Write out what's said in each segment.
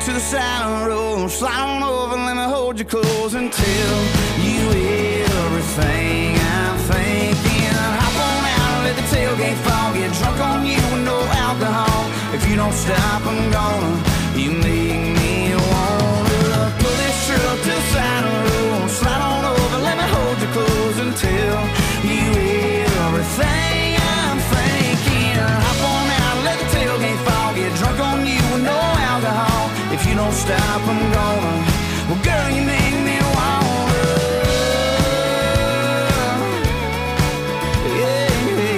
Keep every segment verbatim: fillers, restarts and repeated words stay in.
to the side of the road. Slide on over, let me hold you close and tell you everything I'm thinking. Hop on out and let the tailgate fall. Get drunk on you with no alcohol. If you don't stop, I'm gonna. You make me wanna pull this truck to the side of the road. Slide on over, let me hold you close and tell you everything I'm thinking. Hop on out, let the tailgate fall. Get drunk on you with no alcohol. If you don't stop, I'm gonna. Well, girl, you make me wanna. Yeah,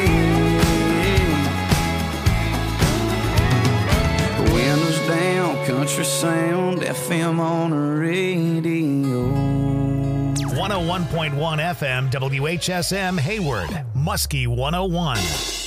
yeah. Windows down, country sound, F M on the radio. one oh one point one F M, W H S M, Hayward, Muskie one oh one.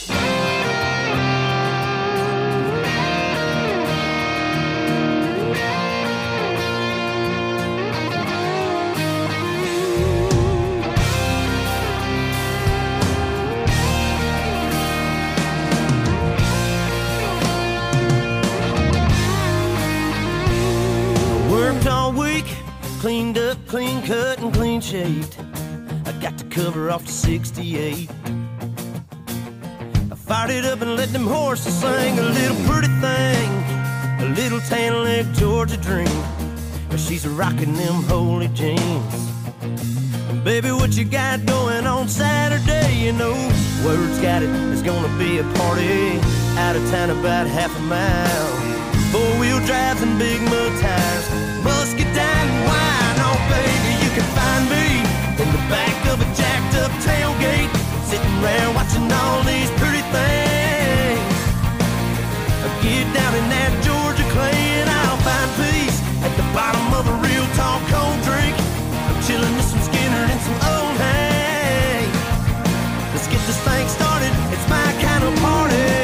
Worked all week, cleaned up, clean cut, and clean shaved. I got the cover off the sixty-eight. I fired it up and let them horses sing a little pretty thing, a little tan leg Georgia dream. But she's rocking them holy jeans. And baby, what you got going on Saturday? You know, word's got it, it's gonna be a party out of town about half a mile. Four-wheel drives and big mud tires, musket down and wine. Oh, baby, you can find me in the back of a jacked-up tailgate, sitting around watching all these pretty things. I get down in that Georgia clay and I'll find peace at the bottom of a real tall cold drink. I'm chilling with some Skinner and some old hay. Let's get this thing started, it's my kind of party.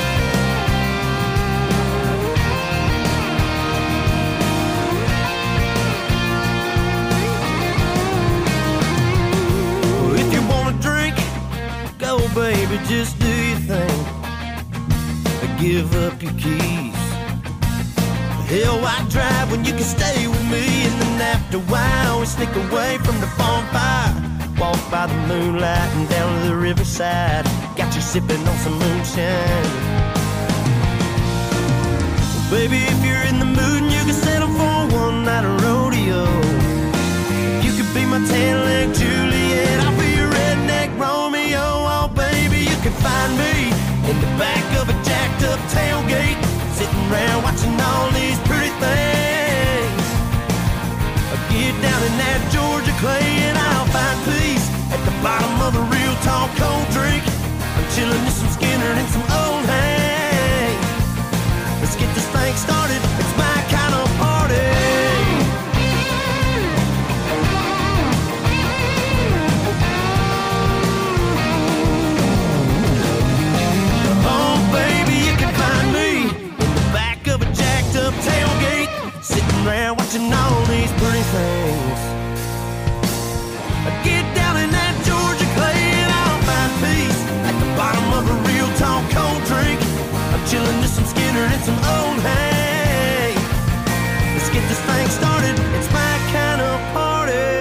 Baby, just do your thing. Give up your keys. Hell, why drive when you can stay with me? And then after a while, we sneak away from the bonfire. Walk by the moonlight and down to the riverside. Got you sipping on some moonshine. Well, baby, if you're in the mood and you can settle for one night of rodeo, you could be my tan-leg Juliet, I'll be your redneck Romeo. Oh, baby, you can find me in the back of a jacked-up tailgate, sitting around watching all these pretty things. I get down in that Georgia clay and I'll find peace at the bottom of a real tall cold drink. I'm chilling with some Skinner and some old hay. Let's get this thing started, it's my kind of party. Up tailgate, sitting around watching all these pretty things. I get down in that Georgia clay and I'll find peace at the bottom of a real tall cold drink. I'm chilling with some Skinner and some old hay. Let's get this thing started, it's my kind of party.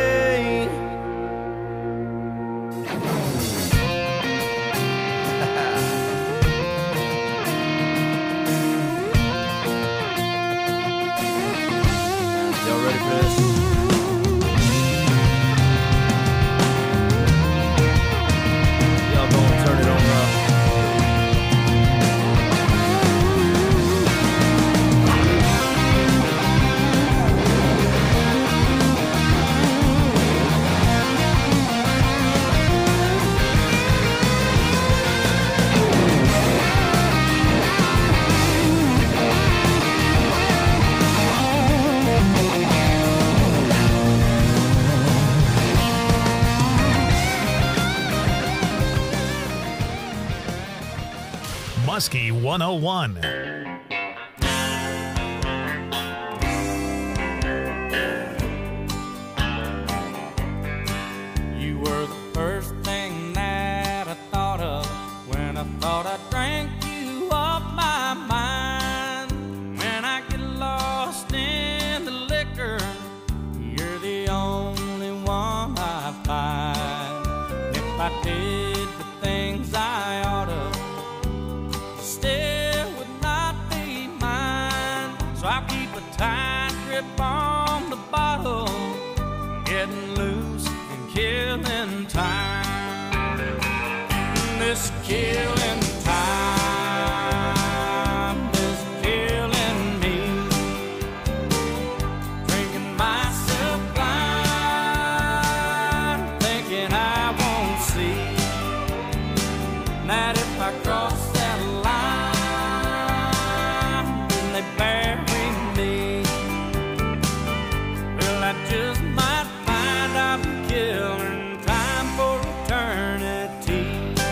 Muskie one oh one. You were the first thing that I thought of when I thought I drank you off my mind. When I get lost in This killing time is killing me. Drinking myself blind, thinking I won't see that if I cross that line, then they bury me. Well, I just might find I'm killing time for eternity.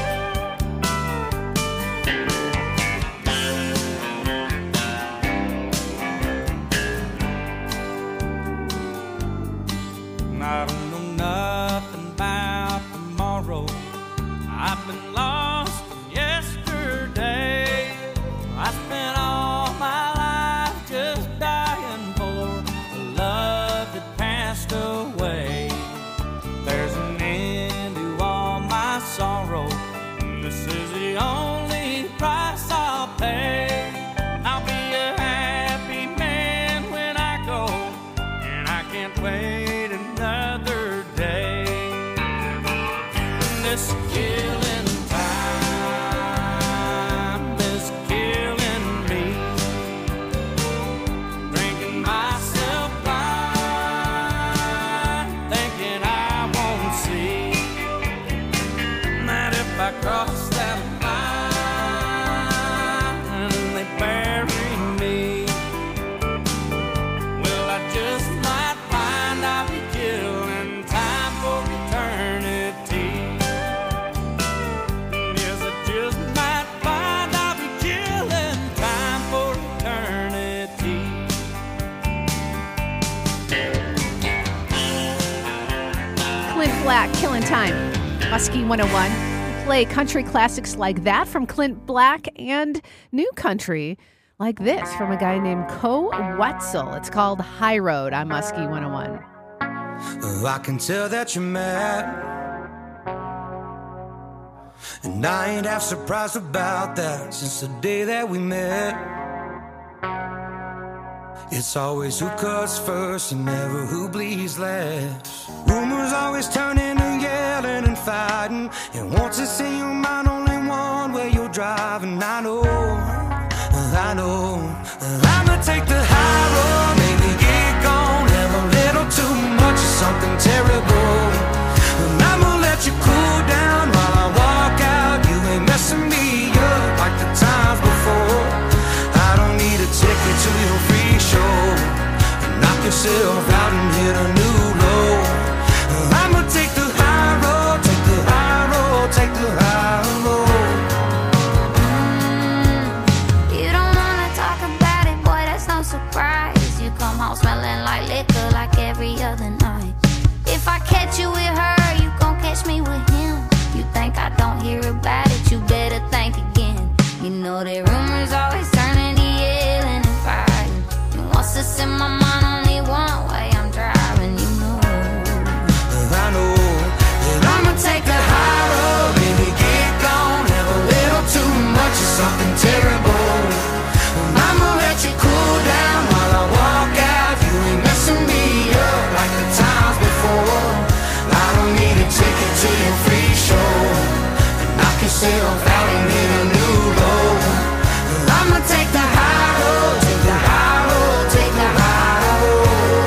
I don't know nothing about tomorrow. I've been lost from yesterday. I spent all my life just dying for a love that passed away. There's an end to all my sorrow, and this is the only price I'll pay. I'll be a happy man when I go, and I can't wait another day. This killing time is killing me. Drinking myself blind, thinking I won't see that if I cross that line, they bury me. Well, I just might find I'll be killing time for eternity. Yes, I just might find I'll be killing time for eternity. Clint Black, Killing Time. Muskie one oh one. Play country classics like that from Clint Black and new country like this from a guy named Co Wetzel. It's called High Road on Muskie one oh one. Oh, I can tell that you're mad, and I ain't half surprised about that. Since the day that we met, it's always who cuts first and never who bleeds last. Rumors always turn into yelling and fighting, and once it's in your mind, only one way you're driving. I know, I know, I'ma take the high road, maybe get gone, have a little too much of something terrible, and I'ma let you cool down while I walk out. You ain't messing me up like the times before. I don't need a ticket to your free show. Knock yourself out and hit a new low. I'ma take the high road, take the high road, take the high road. You don't wanna talk about it, boy, that's no surprise. You come home smelling like liquor like every other night. If I catch you with her, you gon' catch me with him. You think I don't hear about it, you better think again. You know that rumors always turn into yelling and fighting, and once it's in my mind, only one way I'm driving, you know. I know that I'ma take the high road, baby, get gone, have a little too much of something terrible. I'ma let you cool down while I walk out. You ain't messing me up like the times before. I don't need a ticket to your free show. Knock yourself out and hit a new low. I'ma take the high road, take the high road, take the high road.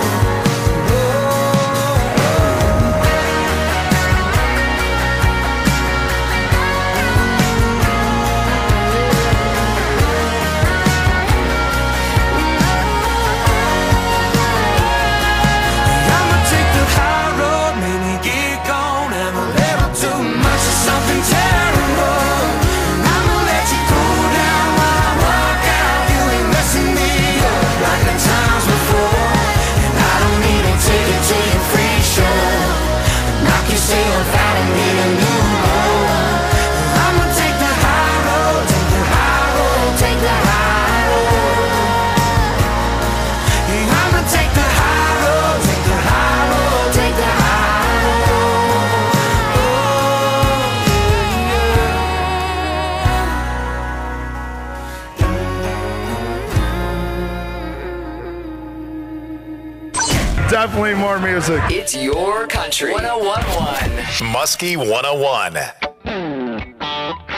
I'ma take the high road, maybe get gone, have a little too much of something terrible. And I'ma let you cool down while I walk out. You ain't messing me up like the times before. And I don't need a ticket to your free show. Knock yourself out and hit a new low. I'ma take the high road, take the high road, take the high road. Yeah, I'ma take the high road, take the high road, take the high road. Definitely more music. It's your country. one oh one point one. Muskie one oh one.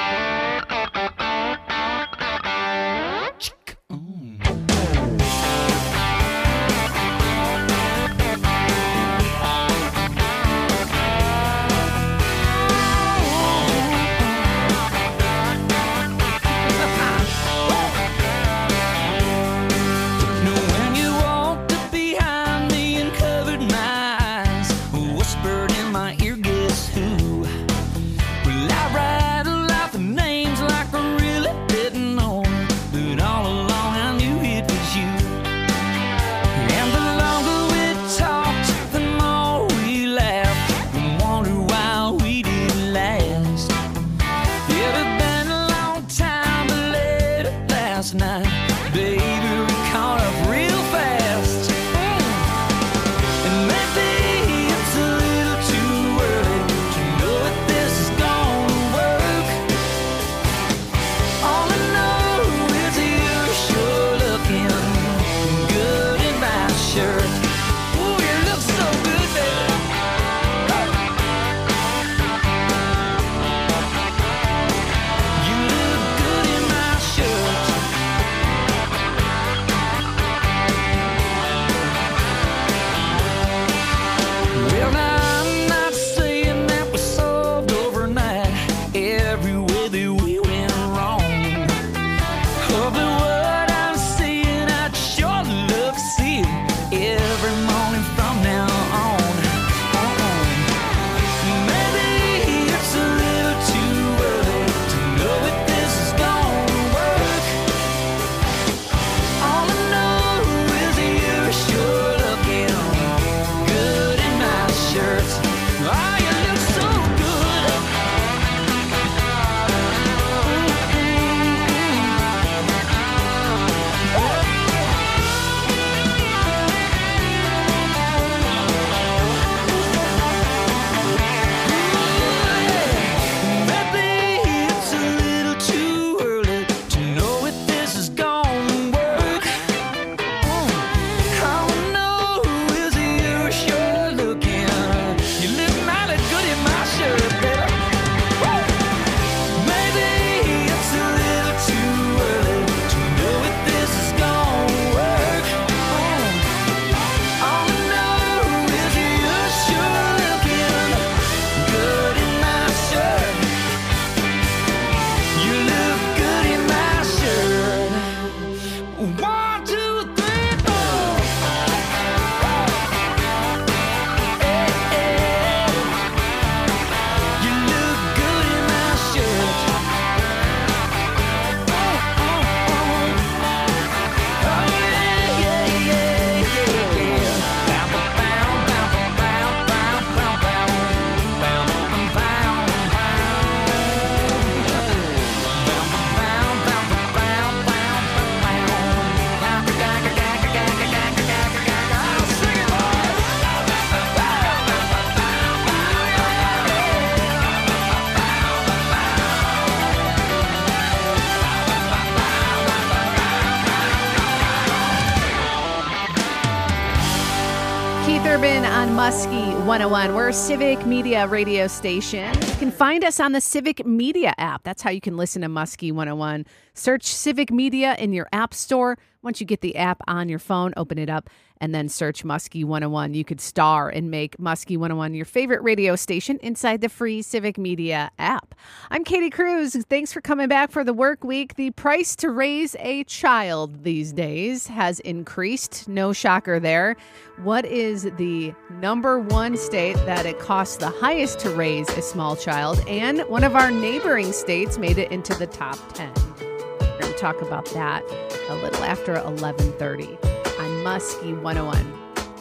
on Muskie one oh one. We're a Civic Media radio station. You can find us on the Civic Media app. That's how you can listen to Muskie one oh one. Search Civic Media in your app store. Once you get the app on your phone, open it up, and then search Muskie one oh one. You could star and make Muskie one oh one your favorite radio station inside the free Civic Media app. I'm Katie Cruz. Thanks for coming back for the work week. The price to raise a child these days has increased. No shocker there. What is the number one state that it costs the highest to raise a small child? And one of our neighboring states made it into the top ten. We're going to talk about that a little after eleven thirty on Muskie one oh one.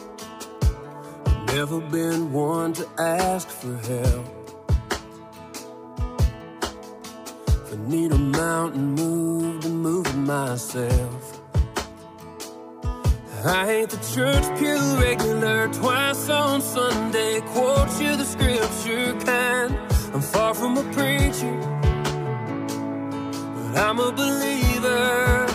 Never been one to ask for help. If I need a mountain moved, to move it myself. I ain't the church pew regular, twice on Sunday, quote you the scripture kind. I'm far from a preacher, but I'm a believer.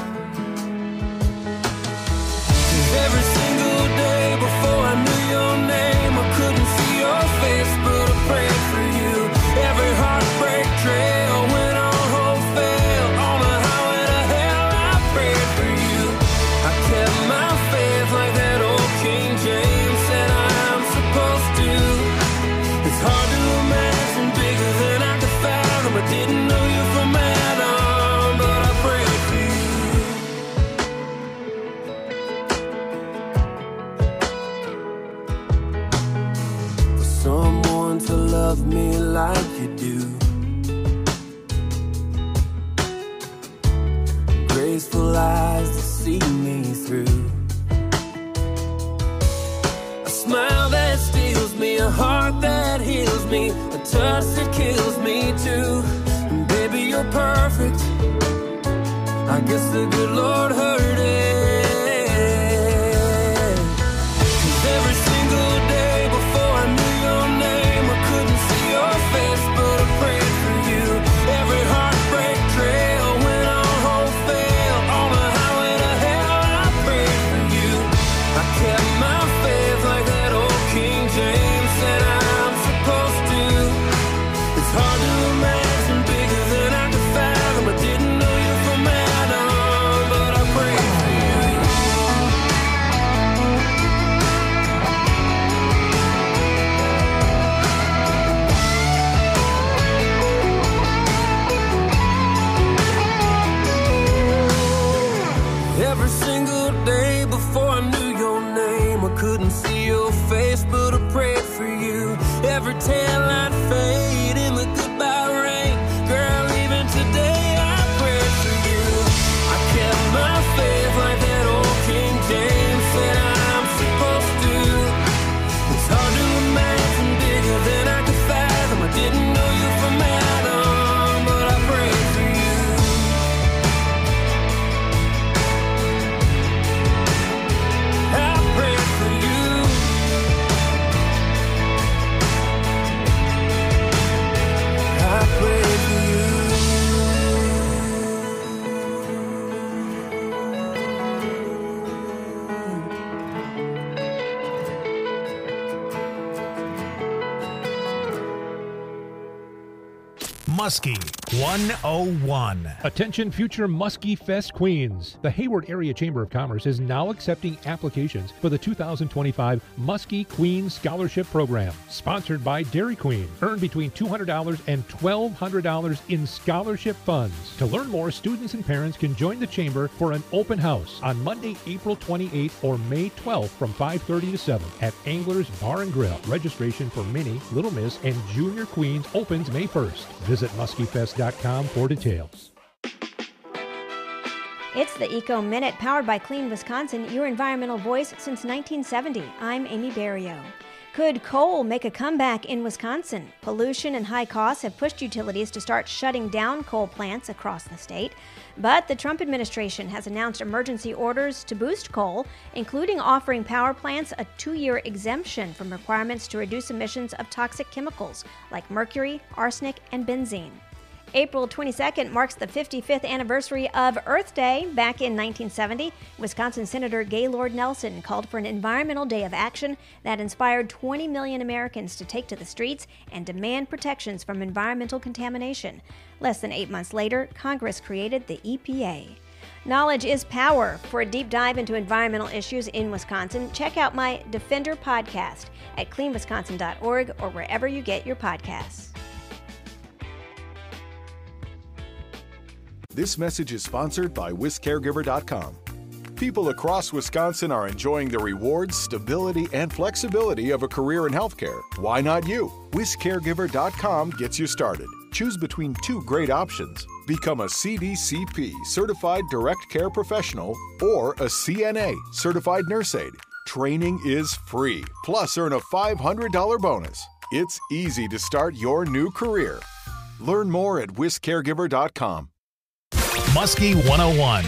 'Cause every single day before I knew your name, I couldn't see your face, but I prayed for you. Every heartbreak trail went on hope fail. On the highway to hell, I prayed for you. I kept my faith like that old King James said I'm supposed to. It's hard to imagine bigger than I could fathom. I didn't know you from Adam, but I prayed for you. For someone to love me like you do. Graceful eyes to see me through. A smile that steals me, a heart that heals me, a touch that kills me too. And baby, you're perfect. I guess the good Lord heard it. 'Cause every single day before I knew your name, I couldn't see your face, but I prayed for you. Every heartbreak trail went on hope fail. On the highway to hell, I prayed for you. I kept my faith like that old King James said I'm supposed to. It's hard to imagine bigger than I could fathom. I didn't know you from Adam, but I prayed for you. Every single day before I knew your name, I couldn't see your face, but I prayed for you. Every taillight fade in the goodbye rain, girl, even today I prayed for you. I kept my faith like that old King James said I'm supposed to. It's hard to imagine bigger than I could fathom. I didn't know you from Adam, but I prayed for you. I prayed for you. I prayed for you. Muskie one oh one. Attention future Muskie Fest Queens. The Hayward Area Chamber of Commerce is now accepting applications for the two thousand twenty-five Muskie Queen Scholarship Program, sponsored by Dairy Queen. Earn between two hundred dollars and twelve hundred dollars in scholarship funds. To learn more, students and parents can join the Chamber for an open house on Monday, April twenty-eighth or May twelfth from five thirty to seven at Angler's Bar and Grill. Registration for Mini, Little Miss, and Junior Queens opens May first. Visit muskie fest dot com for details. It's the Eco Minute, powered by Clean Wisconsin, your environmental voice since nineteen seventy. I'm Amy Barrio. Could coal make a comeback in Wisconsin? Pollution and high costs have pushed utilities to start shutting down coal plants across the state. But the Trump administration has announced emergency orders to boost coal, including offering power plants a two-year exemption from requirements to reduce emissions of toxic chemicals like mercury, arsenic, and benzene. April twenty-second marks the fifty-fifth anniversary of Earth Day. Back in nineteen seventy, Wisconsin Senator Gaylord Nelson called for an environmental day of action that inspired twenty million Americans to take to the streets and demand protections from environmental contamination. Less than eight months later, Congress created the E P A. Knowledge is power. For a deep dive into environmental issues in Wisconsin, check out my Defender podcast at clean wisconsin dot org or wherever you get your podcasts. This message is sponsored by wis caregiver dot com. People across Wisconsin are enjoying the rewards, stability, and flexibility of a career in healthcare. Why not you? wis caregiver dot com gets you started. Choose between two great options. Become a C D C P, Certified Direct Care Professional, or a C N A, Certified Nurse Aide. Training is free, plus earn a five hundred dollars bonus. It's easy to start your new career. Learn more at wis caregiver dot com. Muskie one oh one.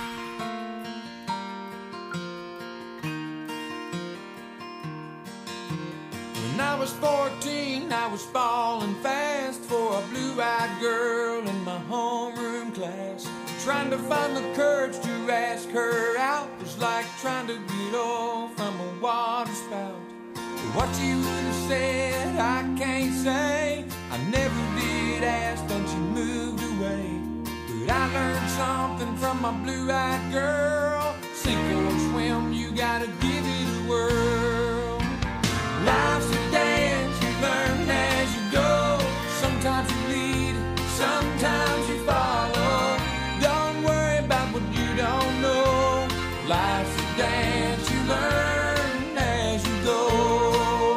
When I was fourteen, I was falling fast for a blue-eyed girl in my homeroom class. Trying to find the courage to ask her out was like trying to get off from a water spout. What you would have said, I can't say. I never did ask, then she moved away. But I learned something from my blue-eyed girl. Sink or swim, you gotta give it a whirl. Life's a dance, you learn as you go. Sometimes you lead, sometimes you follow. Don't worry about what you don't know. Life's a dance, you learn as you go.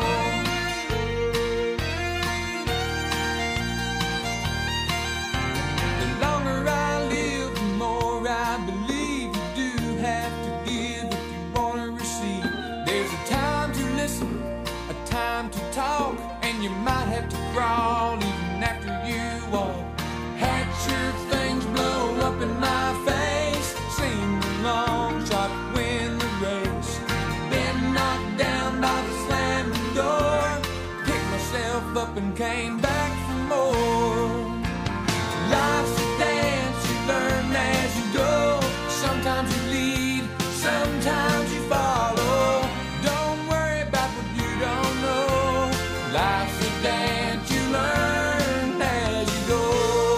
The longer I live, the more I believe you do have to give if you want to receive. There's a time to listen, a time to talk, and you might have to crawl even after you walk. Had sure things blow up in my face, seemed a long shot to win the race. Been knocked down by the slamming door, picked myself up and came back for more. Life's a dance, you learn as you go. Sometimes you lead, sometimes you follow. Don't worry about what you don't know. Life's a dance, you learn as you go.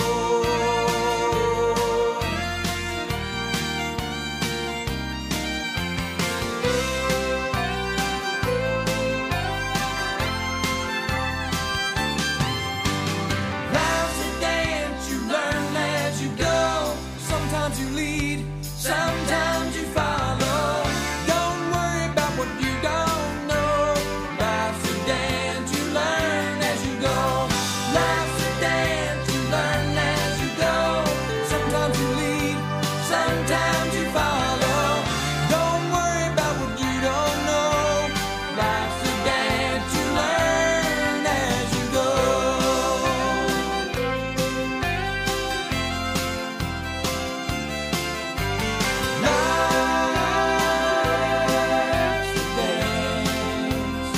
Life's a dance, you learn as you go. Sometimes you lead, sometimes you follow. Don't worry about what you don't know. Life's a dance, you learn as you go. Life's a dance, you learn as you go. Sometimes you lead, sometimes you follow. Don't worry about what you don't know. Life's a dance, you learn as you go. Life's a dance.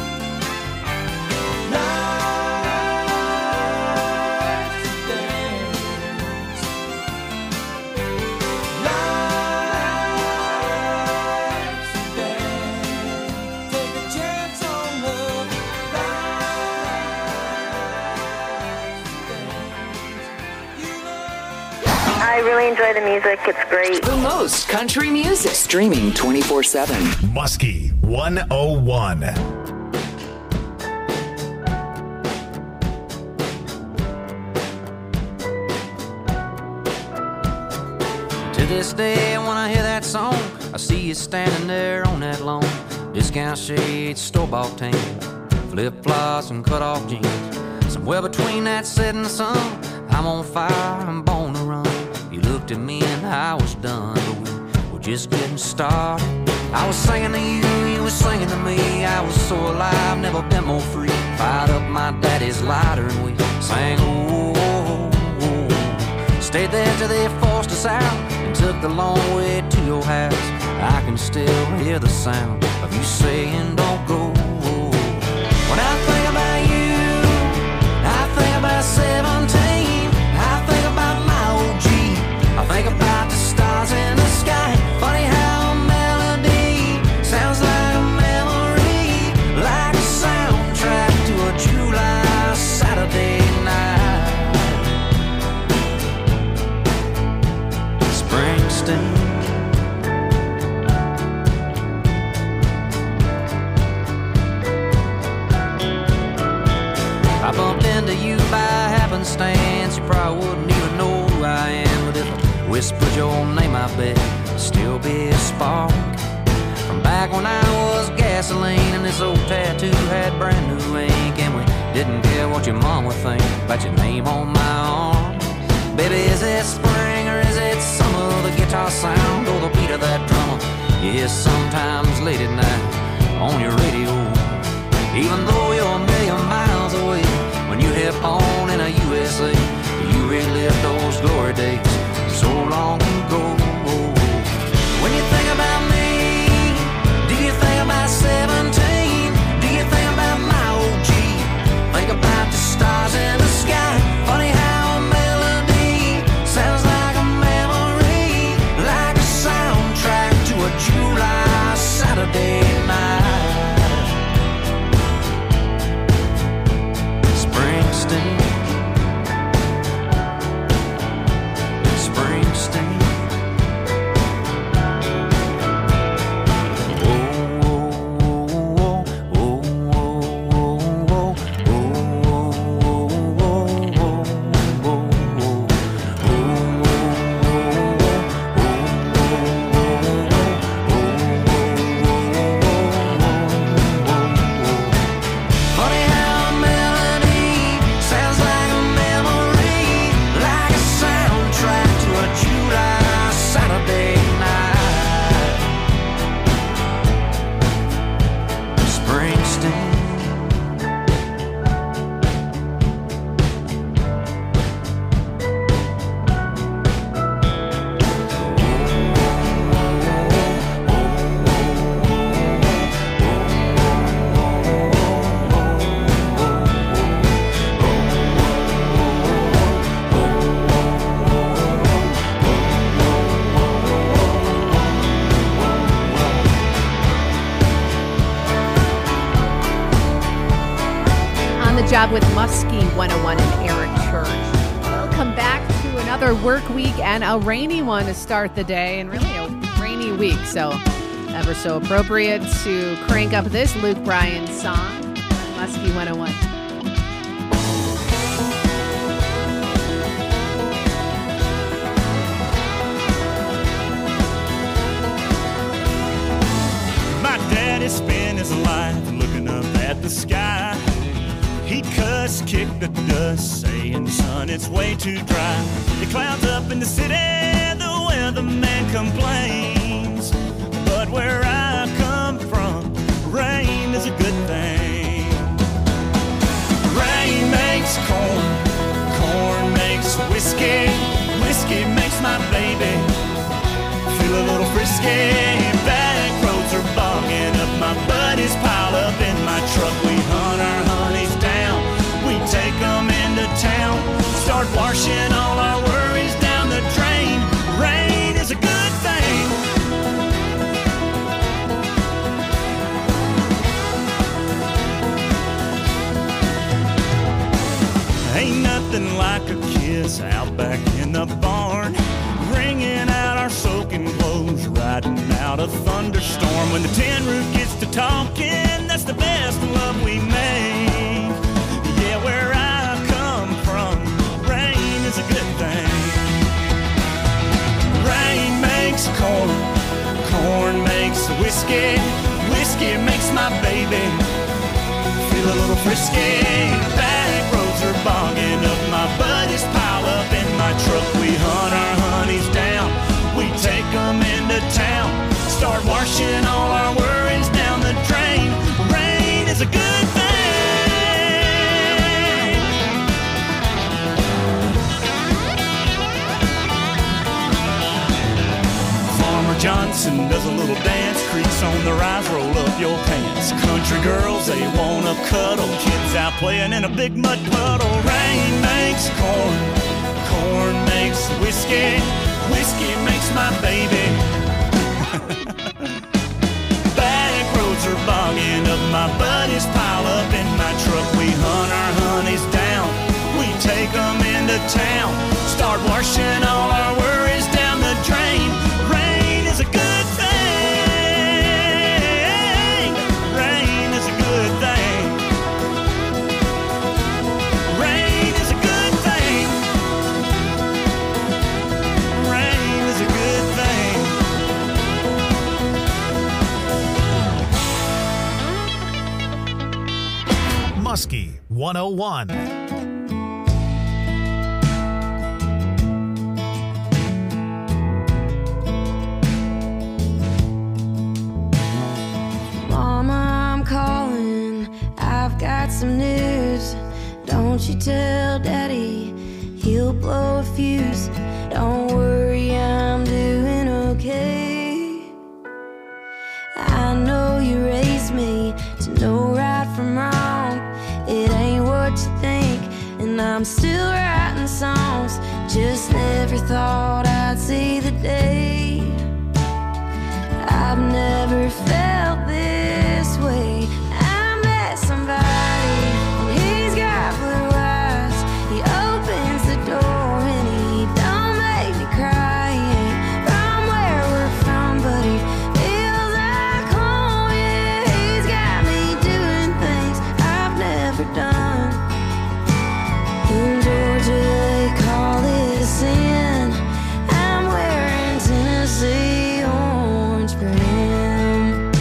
Life's a dance. Life's a dance. Take a chance on love. I really enjoy the music. It's great. The most country music. Streaming twenty-four seven. Muskie one oh one. To this day, when I hear that song, I see you standing there on that lawn. Discount shades, store-bought tan, flip-flops and cut-off jeans. Somewhere between that setting sun, I'm on fire, I'm born to run. You looked at me and I was done, but we were just getting started. I was singing to you, you were singing to me. I was so alive, never been more free. Fired up my daddy's lighter and we sang, oh, oh, oh, oh. Stayed there till they forced us out and took the long way to your house. I can still hear the sound of you saying, don't go. When I think about you, I think about seventeen. Springsteen. I bumped into you by happenstance. You probably wouldn't even know who I am, but if I whispered your name, I bet it'd still be a spark from back when I was gasoline and this old tattoo had brand new ink, and we didn't care what your mom would think about your name on my arm. Baby, is it spring or is it summer? The guitar sound or the beat of that drummer you hear sometimes late at night on your radio. Even though you're a million miles away, when you hit on in a U S A, you relive those glory days so long ago. When you think about me, do you think about seventeen? Do you think about my O G? Think about the stars in the sky. Funny how a melody sounds like a memory, like a soundtrack to a July Saturday night. Springsteen, Springsteen. Job with Muskie one oh one and Eric Church. Welcome back to another work week and a rainy one to start the day, and really a rainy week, so ever so appropriate to crank up this Luke Bryan song, Muskie one oh one. My daddy spent his life looking up at the sky. He'd cuss, kick the dust, saying, son, it's way too dry. The clouds up in the city, the weatherman complains. But where I come from, rain is a good thing. Rain makes corn, corn makes whiskey, whiskey makes my baby feel a little frisky. Back roads are bogging up, my buddies pile up in my truck. We hunt our honeys down, we take them into town, start washing all our worries down the drain. Rain is a good thing. Ain't nothing like a kiss out back in the barn, wringing out our soaking clothes, riding out a thunderstorm. When the tin roof gets to talking, that's the best love we make. Yeah, where I come from, rain is a good thing. Rain makes corn, corn makes whiskey, whiskey makes my baby feel a little frisky. Back roads are bogging up, my buddies pile up in my truck. We hunt our honeys down, we take them into town, start washing all our worries down the drain. Rain is a good thing. Farmer Johnson does a little dance, creaks on the rise, roll up your pants. Country girls, they wanna cuddle, kids out playing in a big mud puddle. Rain makes corn, corn makes whiskey, whiskey makes my baby. Back roads are bogging up, my buddies pile up in my truck. We hunt our honeys down, we take them into town, start washing all our worries down the drain. one oh one. Mama, I'm calling. I've got some news. Don't you tell Daddy, he'll blow a fuse. Don't worry, I'm doing okay. I know you raised me to know right from wrong. It ain't what you think, and I'm still writing songs. Just never thought I'd see the day. I've never felt this way. I met somebody, and he's got blue eyes. He opens the door and he don't make me cry. He ain't from where we're from, but he feels like home. Yeah, he's got me doing things I've never done. In Georgia they call it a sin. I'm wearing Tennessee orange for him.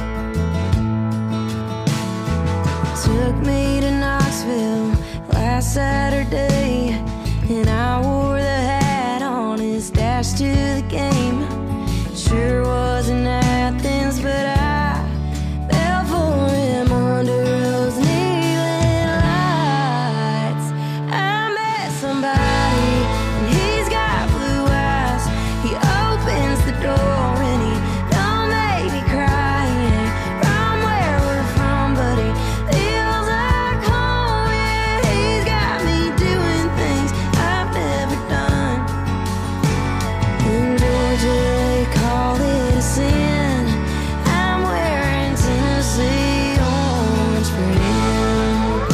Took me to Knoxville last Saturday, and I wore the hat on his dash to the game. Sure wasn't Athens, but I fell for him under those neon lights. I met somebody, and he's got blue eyes. He opens the door and he don't make me cry. He ain't from where we're from, but he feels like home. Yeah, he's got me doing things I've never done. In Georgia they call it a sin. I'm wearing Tennessee orange for him.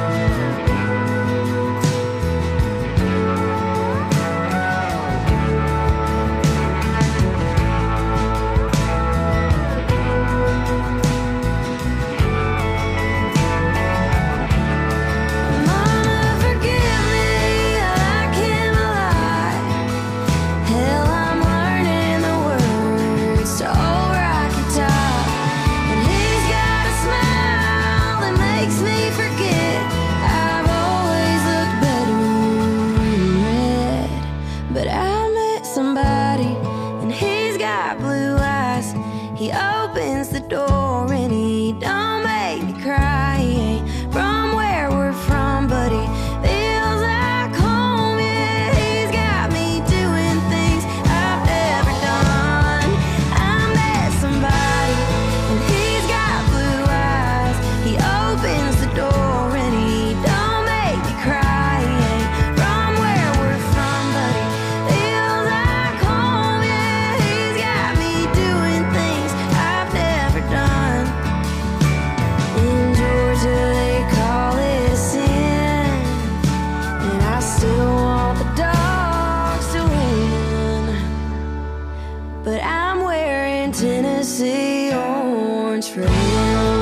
Mama, forgive me, I can't lie. Hell, I'm learning the words to Old Rocky Top. And he's got a smile that makes me forget I've always looked better in red. But I met somebody, and he's got blue eyes. He opens the door and he don't make me cry. He ain't from where we're from, but he feels like home. Yeah, he's got me doing things I've never done. I met somebody, and he's got blue eyes. He opens the door and he don't make me cry. He ain't from where we're from, but he feels like home. Yeah, he's got me doing things I've never done. In Georgia they call it a sin, and I still want the dogs to win. But I'm wearing Tennessee orange for him.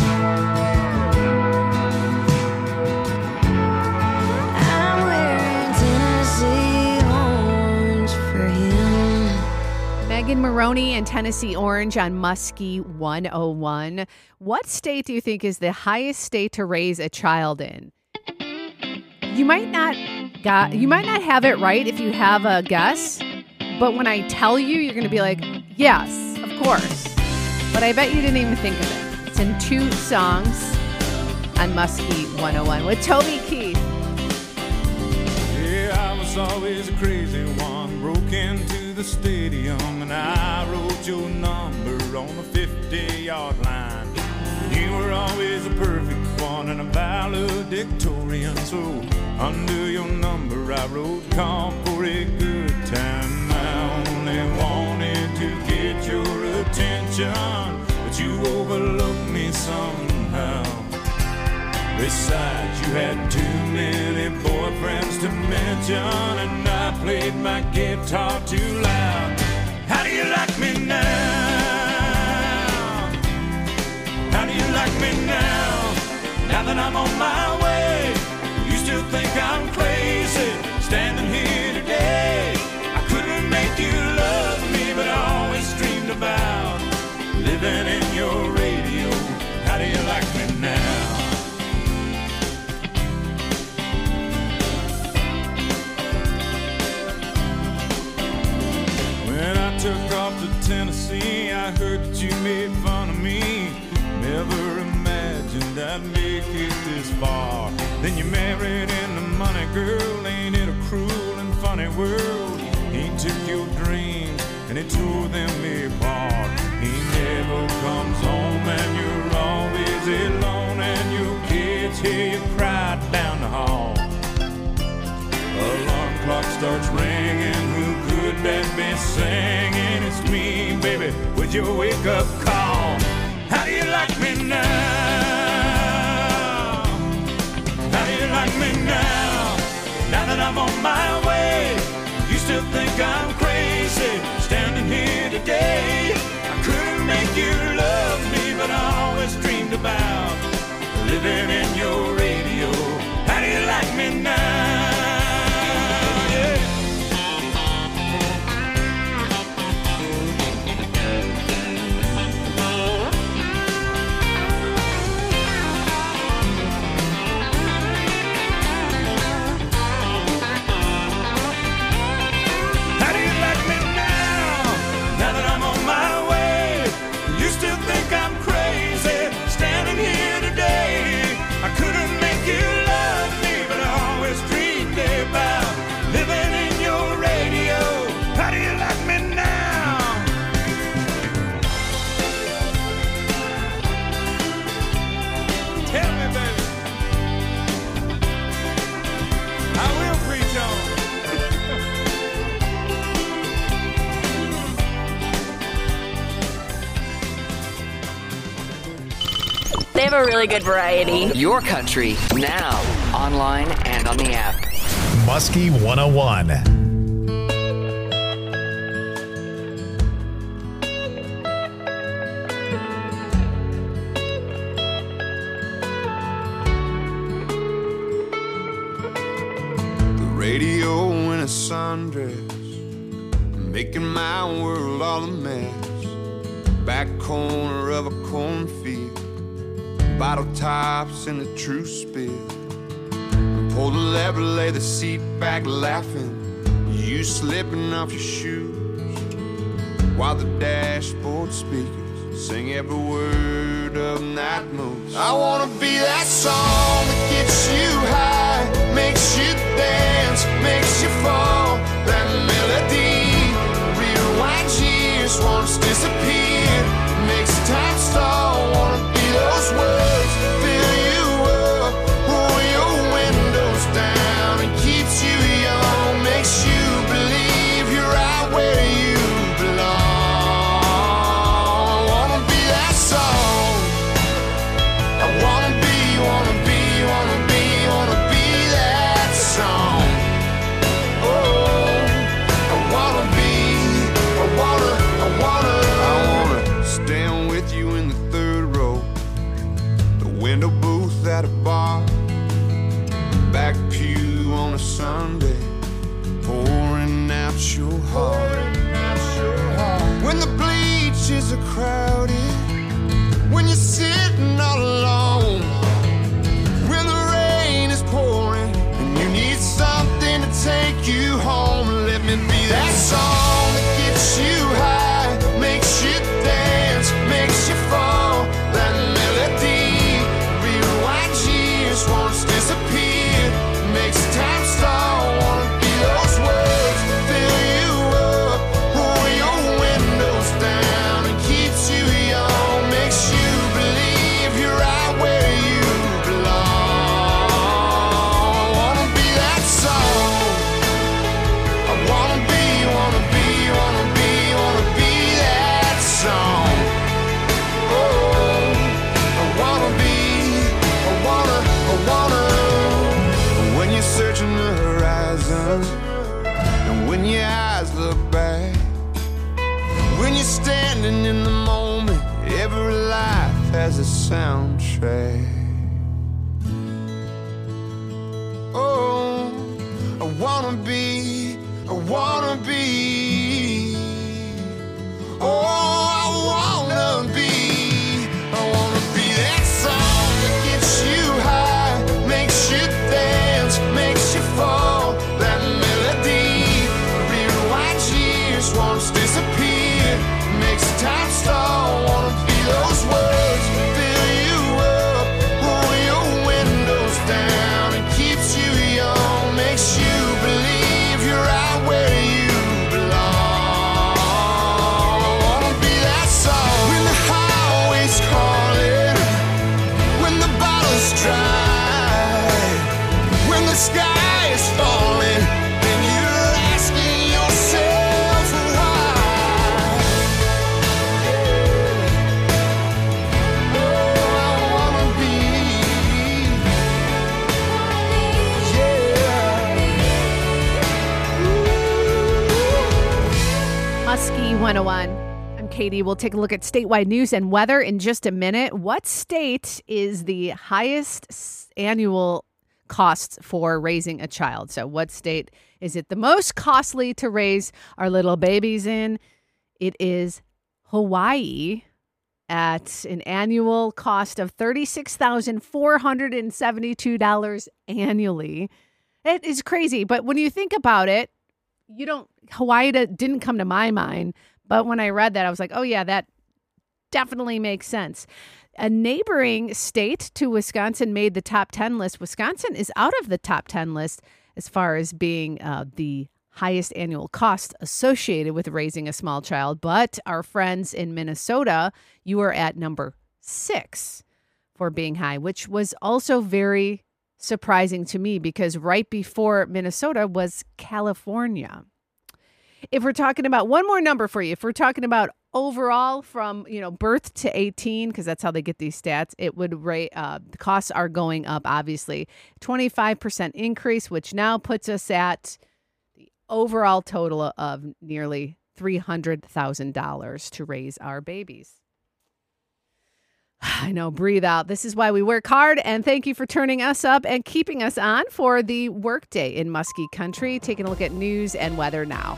I'm wearing Tennessee orange for him. Megan Maroney and Tennessee Orange on Muskie one oh one. What state do you think is the highest state to raise a child in? You might not got you might not have it right if you have a guess, but when I tell you, you're going to be like, yes, of course. But I bet you didn't even think of it. It's in two songs on Muskie one oh one with Toby Keith. Yeah, I was always a crazy one. Broke into the stadium and I wrote your number on the fifty-yard line. You were always a perfect one and a valedictorian. So under your number I wrote, call for a good time. I only wanted to get your attention, but you overlooked me somehow. Besides, you had too many boyfriends to mention, and I played my guitar too loud. How do you like me now? How do you like me now? Now that I'm on my way, you still think I'm crazy, standing here today. I couldn't make you love me, but I always dreamed about living in your radio. How do you like me now? Tennessee, I heard that you made fun of me. Never imagined I'd make it this far. Then you married into money, girl. Ain't it a cruel and funny world? He took your dreams and he tore them apart. He never comes home and you're always alone, and your kids hear you cry down the hall. Alarm clock starts ringing. Who could that be singing? It's me, baby, with your wake-up call. How do you like me now? How do you like me now? Now that I'm on my way, you still think I'm crazy standing here today. I couldn't make you love me, but I always dreamed about living in your radio. How do you like me now? They have a really good variety. Your country, now, online and on the app. Muskie one oh one. The radio in a sundress, making my world all a mess. Back corner of a cornfield, bottle tops in the true spill. Pull the lever, lay the seat back laughing, you slipping off your shoes, while the dashboard speakers sing every word of Night Moves. I wanna be that song that gets you high, makes you dance, makes you fall. That melody rewinds years, wants to disappear, makes time stall. Wanna be those words, fill you up, roll your windows down, and keeps you young, makes you believe you're right where you belong. I wanna be that song. I wanna be, wanna be, wanna be, wanna be that song. Oh, I wanna be, I wanna, I wanna, I wanna stand with you in the third row, the window booth at a bar, back pew on a Sunday, pouring out your heart. When the bleachers are crowded, when you're sitting all alone, when the rain is pouring and you need something to take you home, let me be that song that gets you high, makes you dance, makes you fall. That melody rewinds years, wants to disappear, makes time stall. Wanna be those words, fill you up, roll your windows down, and keeps you young, makes you believe you're right where you belong. Wanna be that song. I wanna be, wanna be, wanna be, wanna be that song. Oh, I wanna be, I wanna, I wanna. When you're searching the horizon, and when your eyes look back, when you're standing in the moment, every life has a soundtrack. Oh, I wanna be, I wanna be. Oh, I wanna be, I wanna be that song that gets you high, makes you dance, makes you fall. That melody rewinds years, wants to disappear, Muskie one oh one. I'm Katie. We'll take a look at statewide news and weather in just a minute. What state is the highest s- annual costs for raising a child? So what state is it the most costly to raise our little babies in? It is Hawaii at an annual cost of thirty-six thousand four hundred seventy-two dollars annually. It is crazy. But when you think about it, you don't, Hawaii didn't come to my mind. But when I read that, I was like, oh, yeah, that definitely makes sense. A neighboring state to Wisconsin made the top ten list. Wisconsin is out of the top ten list as far as being uh, the highest annual cost associated with raising a small child. But our friends in Minnesota, you are at number six for being high, which was also very surprising to me because right before Minnesota was California. If we're talking about one more number for you, if we're talking about overall from, you know, birth to eighteen, because that's how they get these stats, it would rate, uh, the costs are going up, obviously. twenty-five percent increase, which now puts us at the overall total of nearly three hundred thousand dollars to raise our babies. I know, breathe out. This is why we work hard, and thank you for turning us up and keeping us on for the workday in Muskie Country. Taking a look at news and weather now.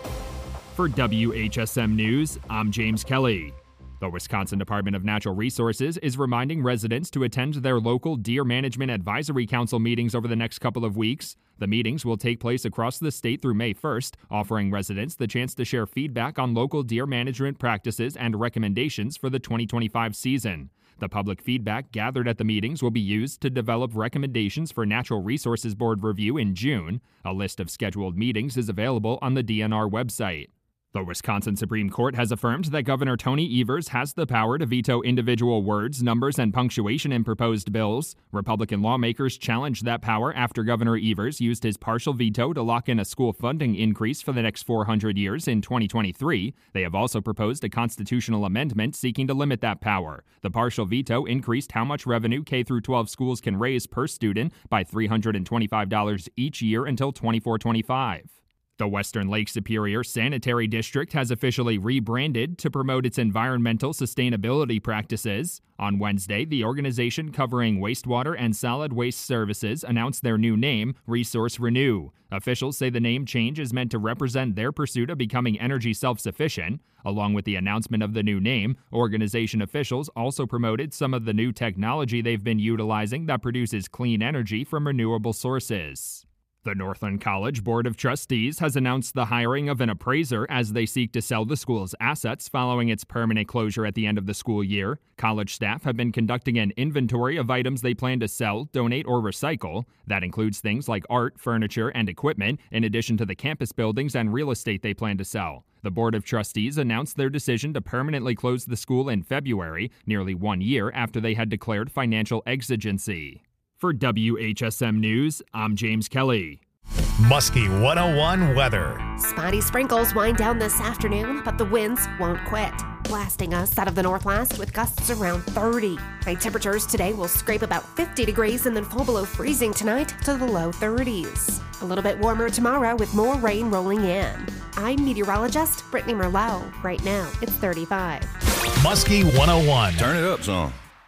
For W H S M News, I'm James Kelly. The Wisconsin Department of Natural Resources is reminding residents to attend their local Deer Management Advisory Council meetings over the next couple of weeks. The meetings will take place across the state through May first, offering residents the chance to share feedback on local deer management practices and recommendations for the twenty twenty-five season. The public feedback gathered at the meetings will be used to develop recommendations for Natural Resources Board review in June. A list of scheduled meetings is available on the D N R website. The Wisconsin Supreme Court has affirmed that Governor Tony Evers has the power to veto individual words, numbers, and punctuation in proposed bills. Republican lawmakers challenged that power after Governor Evers used his partial veto to lock in a school funding increase for the next four hundred years in twenty twenty-three. They have also proposed a constitutional amendment seeking to limit that power. The partial veto increased how much revenue K through twelve schools can raise per student by three hundred twenty-five dollars each year until twenty-four twenty-five. The Western Lake Superior Sanitary District has officially rebranded to promote its environmental sustainability practices. On Wednesday, the organization covering wastewater and solid waste services announced their new name, Resource Renew. Officials say the name change is meant to represent their pursuit of becoming energy self-sufficient. Along with the announcement of the new name, organization officials also promoted some of the new technology they've been utilizing that produces clean energy from renewable sources. The Northland College Board of Trustees has announced the hiring of an appraiser as they seek to sell the school's assets following its permanent closure at the end of the school year. College staff have been conducting an inventory of items they plan to sell, donate, or recycle. That includes things like art, furniture, and equipment, in addition to the campus buildings and real estate they plan to sell. The Board of Trustees announced their decision to permanently close the school in February, nearly one year after they had declared financial exigency. For W H S M News, I'm James Kelly. Muskie one oh one weather. Spotty sprinkles wind down this afternoon, but the winds won't quit, blasting us out of the northwest with gusts around thirty. High temperatures today will scrape about fifty degrees and then fall below freezing tonight to the low thirties. A little bit warmer tomorrow with more rain rolling in. I'm meteorologist Brittany Merlot. Right now, it's thirty-five. Muskie one oh one. Turn it up some.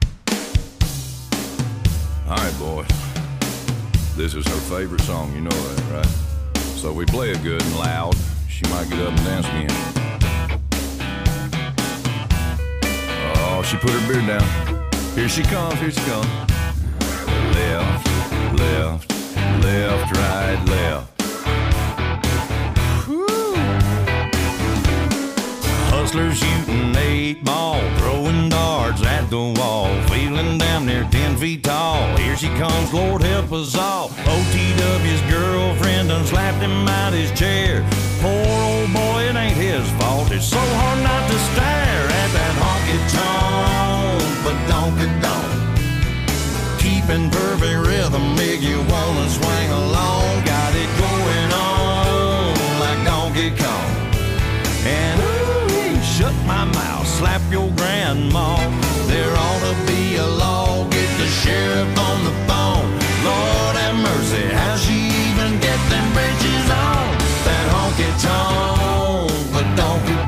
All right, boys. This is her favorite song, you know that, right? So we play it good and loud. She might get up and dance again. Oh, she put her beard down. Here she comes, here she comes. Left, left, left, right, left. Hustlers shooting eight ball, throwing darts at the wall, feeling damn near ten feet tall. Here she comes, Lord help us all. O T W's girlfriend done slapped him out his chair. Poor old boy, it ain't his fault. It's so hard not to stare at that honky-tonk, but donky-donk. Keeping perfect rhythm, make you wanna swing along. Got it going on like Donkey Kong. And ooh, shut my mouth, slap your grandma. There ought to be a law, get the sheriff on the phone. Lord have mercy, how'd she even get them bridges on? That honky-tonk, but donkey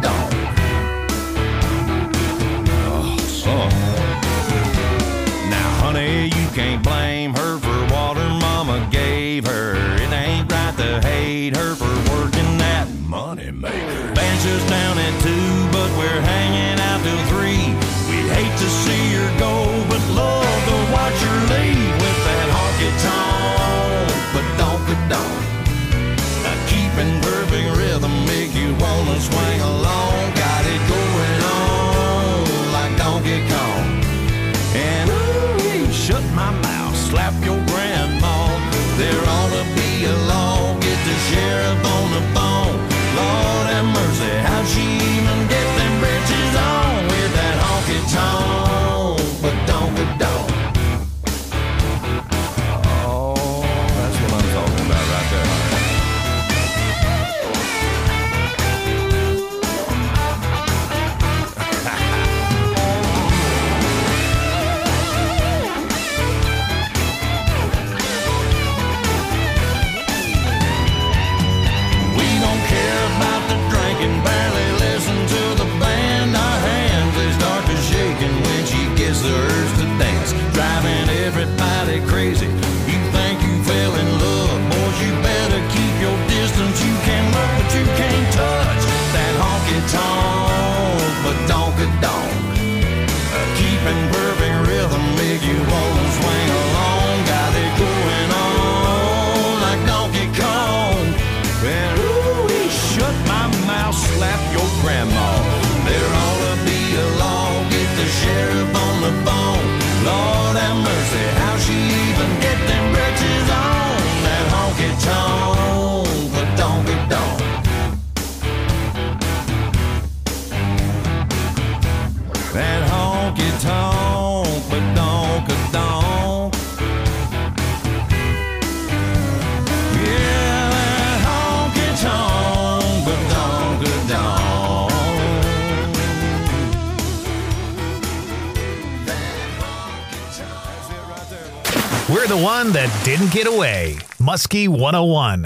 wanna swing along. Got it going on like Donkey Kong. And ooh, shut my mouth, slap your grandma. There ought to be a law, get the sheriff on the phone. Lord have mercy, how'd she even get them britches on with that honky tonk, but donkey donk. Oh, that's what I'm talking about right there. The urge to dance, driving everybody crazy. You think you fell in love, boys, you better keep your distance. You can look, but you can't touch that honky tonk, but donkey donk. Uh, keeping perfect rhythm make you wanna swing along. Got it going on like Donkey Kong. And ooh, shut my mouth, slap your grandma. There ought to be a law, get the sheriff on the phone. Lord have mercy, how she even get them britches on that honky tonk, but donkey donk. That honky tonk, but donkey donk. Yeah, that honky tonk, but donkey donk. We're the one that didn't get away. Muskie one oh one.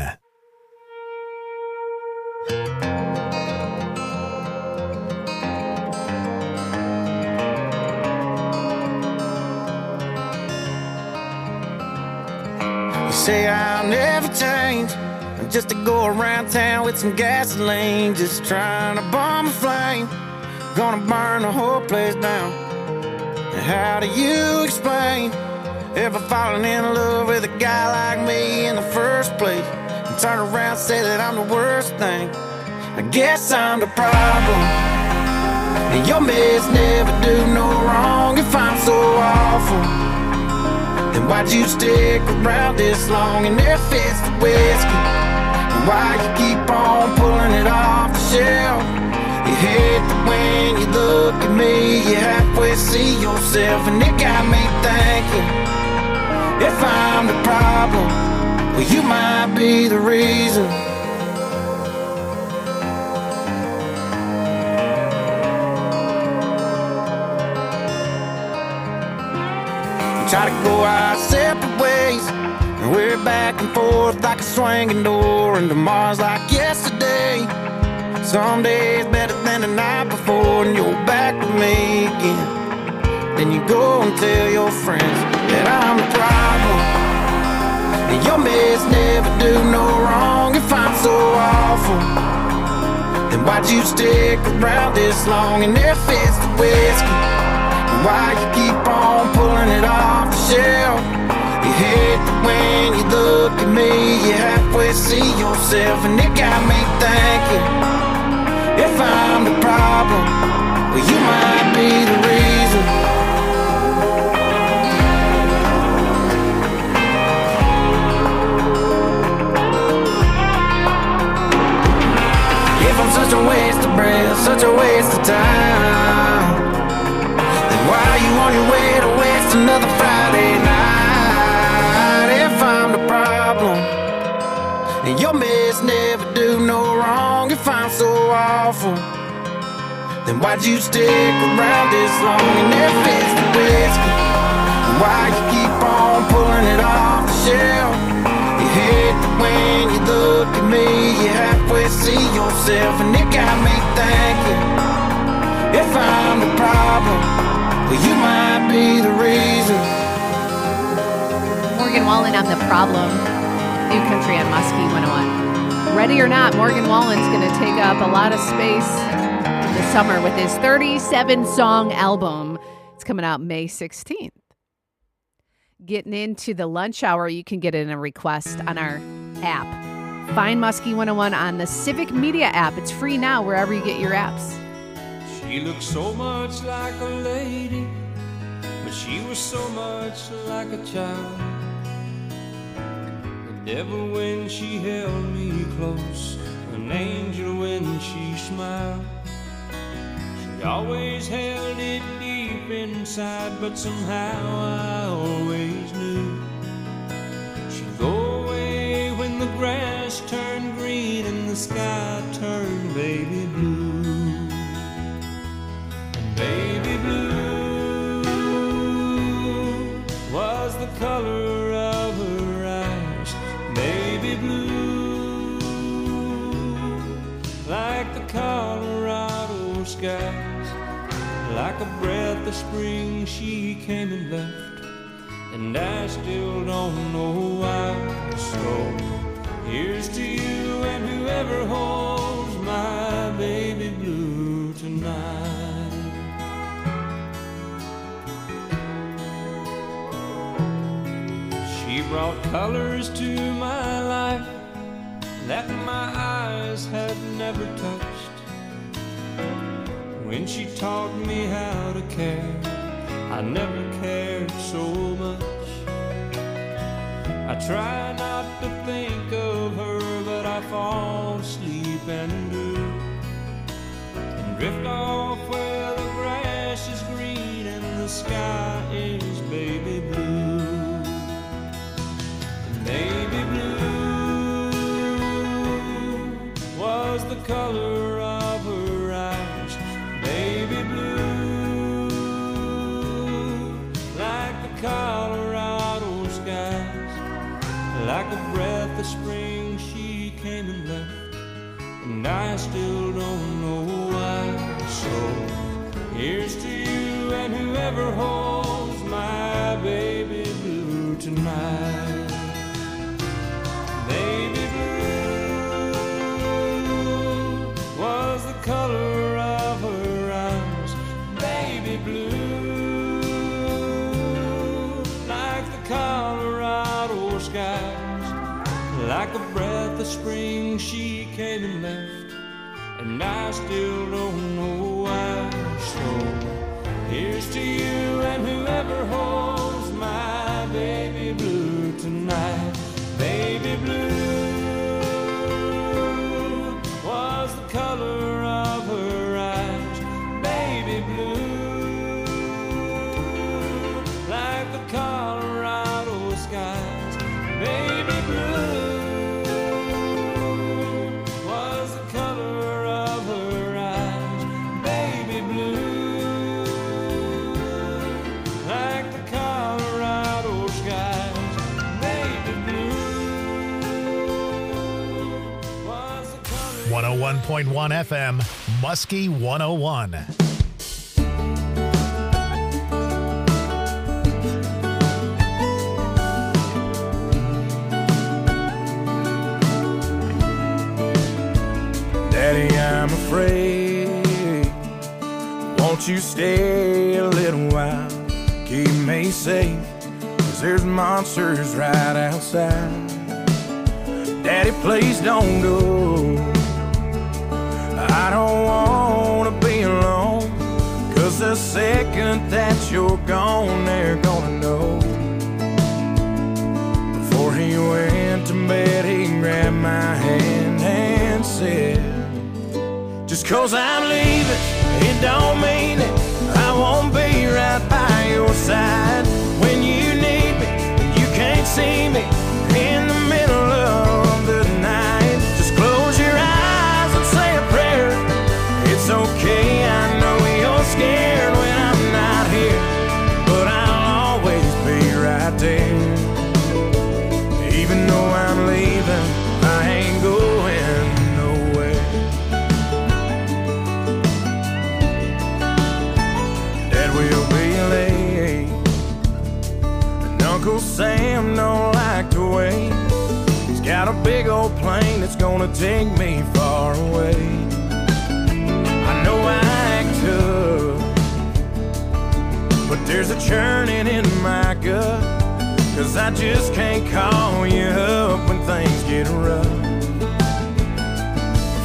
You say I'll never change, I'm just to go around town with some gasoline, just trying to bomb a flame, gonna burn the whole place down. And how do you explain ever falling in love with a guy like me in the first place, and turn around and say that I'm the worst thing? I guess I'm the problem, and your mess never do no wrong. If I'm so awful, then why'd you stick around this long and there fits the whiskey? And why you keep on pulling it off the shelf? You hate that when you look at me, you halfway see yourself, and it got me thinking, if I'm the problem, well, you might be the reason. We try to go our separate ways, and we're back and forth like a swinging door, and tomorrow's like yesterday. Some days better than the night before, and you're back with me again. Then you go and tell your friends that I'm the problem, and your mess never do no wrong. If I'm so awful, then why'd you stick around this long and there fits the whiskey? And why you keep on pulling it off the shelf? You hate that when you look at me, you halfway see yourself, and it got me thinking, if I'm the problem, well, you might be the reason. Such a waste of breath, such a waste of time, then why are you on your way to waste another Friday night? If I'm the problem, and your mess never do no wrong. If I'm so awful, then why'd you stick around this long and there fits the whiskey? And why you keep on pulling it off the shelf? You hate that when you look at me, you halfway see yourself, and it got me thinking, if I'm the problem, well, you might be the reason. Morgan Wallen on The Problem. New Country on Muskie one oh one. Ready or not, Morgan Wallen's going to take up a lot of space in the summer with his thirty-seven song album. It's coming out May sixteenth. Getting into the lunch hour, you can get in a request on our app. Find Muskie one oh one on the Civic Media app. It's free now wherever you get your apps. She looked so much like a lady, but she was so much like a child. The devil when she held me close, an angel when she smiled. She always held it deep inside, but somehow I always knew she'd go away when the grass turned green and the sky turned baby blue. And baby blue was the color of her eyes. Baby blue, like the Colorado skies, like a breath of spring she came and left, and I still don't know why. So here's to you and whoever holds my baby blue tonight. She brought colors to my life that my eyes had never touched. When she taught me how to care, I never cared so much. I try not to think of her, but I fall asleep and do, and drift off where the grass is green and the sky is baby blue. And baby blue was the color of her eyes. Baby blue, like the Colorado skies, like a breath of spring she came and left, and I still don't know why. So here's to you and whoever holds my baby blue tonight. Baby blue was the color of her eyes. Baby blue, like the Colorado skies, like a breath of spring she came and left, and I still don't know why. So here's to you and whoever holds my baby blue tonight. Baby blue was the color of her eyes. Baby blue, like the Colorado skies. Baby blue was the color of her eyes. Baby blue, like the Colorado skies. Baby blue was the color. one oh one point one F M, Muskie one oh one. Daddy, I'm afraid. Won't you stay a little while? Keep me safe, 'cause there's monsters right outside. Daddy, please don't go. I don't wanna be alone, 'cause the second that you're gone, they're gonna know. Before he went to bed, he grabbed my hand and said, just 'cause I'm leaving, it don't mean that I won't be right by your side. When you need me, you can't see me in the middle of the night. Just close your eyes and say a prayer. It's okay, I know you're scared when I'm not here, but I'll always be right there. Even though I'm leaving, I ain't going nowhere. Dad will be late, and Uncle Sam don't like to wait. He's got a big old plane that's gonna take me far away. I know I act tough, but there's a churning in my gut, 'cause I just can't call you up when things get rough.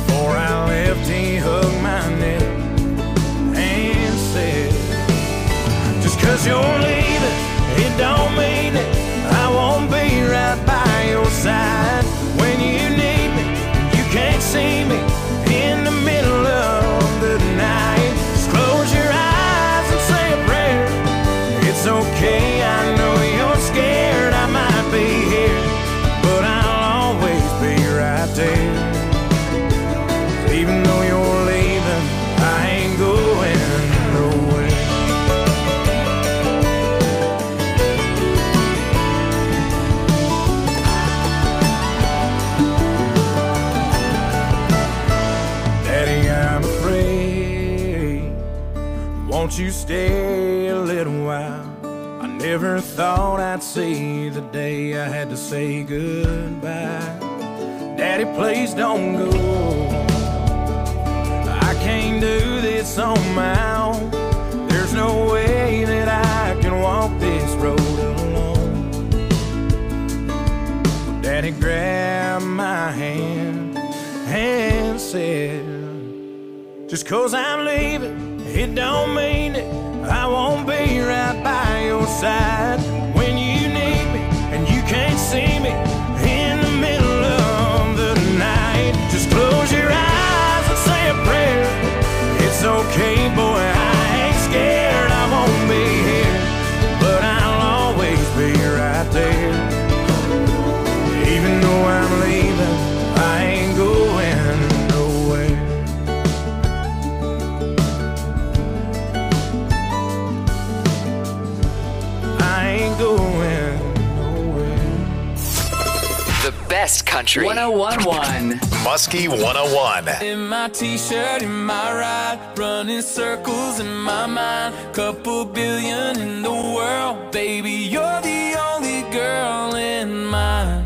Before I left, he hugged my neck and said, just 'cause you're leaving, it don't mean that I won't be right by your side. When you need me, you can't see me in the middle of the night. Just close your eyes and say a prayer. It's okay, I know you're scared I might be here, but I'll always be right there. Even though you're leaving, I ain't going nowhere. Daddy, I'm afraid. Won't you stay a little while? I never thought I'd see the day I had to say goodbye. Daddy, please don't go. I can't do this on my own. There's no way that I can walk this road alone. Daddy grabbed my hand and said, just 'cause I'm leaving, it don't mean that I won't be right by your side. When you need me and you can't see me in the middle of the night, just close your eyes and say a prayer. It's okay, boy, I ain't scared, I won't be here, but I'll always be right there. Even though I'm leaving, I ain't going nowhere. I ain't going nowhere. The best country. one oh one point one. Muskie one oh one. In my t-shirt, in my ride, running circles in my mind. Couple billion in the world, baby, you're the only girl in mine.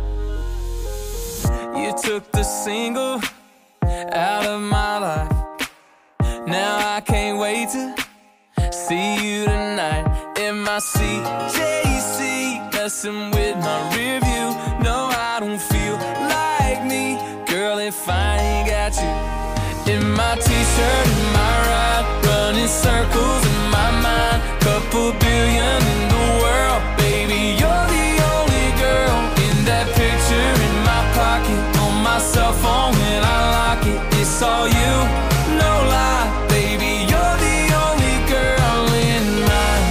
You took the single out of my life. Now I can't wait to see you tonight. In my C J C, messing with my rear view. No, I don't feel like me, girl, if I ain't got you. In my t-shirt, in my ride, running circles in my mind. Couple billion in the world, baby, you're the only girl. In that picture in my pocket, on my cell phone when I lock it, it's all you, no lie, baby, you're the only girl in mine.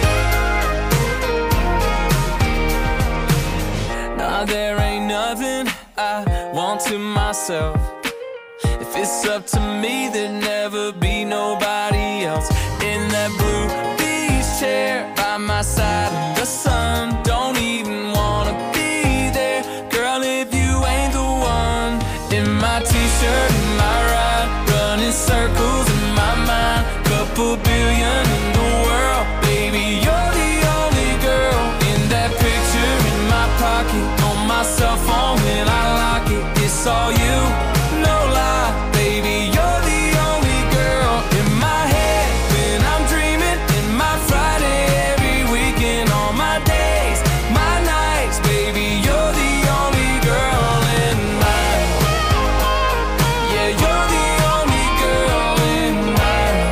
Nah, there ain't nothing I want to myself. If it's up to me, there'd never be nobody else. In that blue beach chair by my side in the sun, don't even wanna be there, girl, if you ain't the one. In my t-shirt, in my ride, running circles in my mind. Couple billion in the world, baby, you're the only girl. In that picture in my pocket, on my cell phone when I lock it, it's all you, no lie, baby, you're the only girl. In my head when I'm dreaming, in my Friday, every weekend, all my days, my nights, baby, you're the only girl in mine. Yeah, you're the only girl in mine.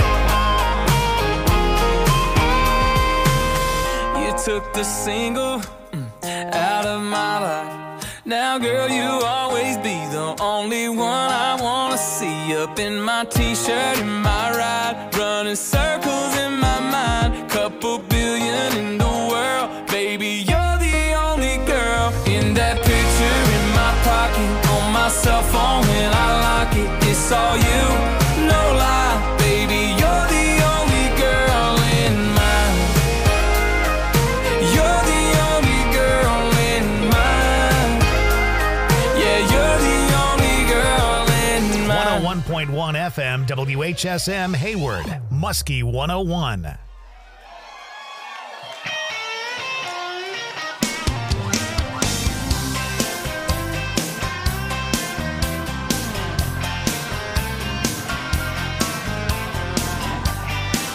You took the single mm, out of my life. Now, girl, you always be the only one I wanna see. Up in my t-shirt, in my ride, running circles in my mind. Couple billion in the world, baby, you're the only girl. In that picture in my pocket, on my cell phone when I lock it, it's all you, no lie, baby, you're the only girl in mine. You're the only girl in mine. Yeah, you're the only girl in mine. one oh one point one F M, W H S M, Hayward, Muskie one oh one.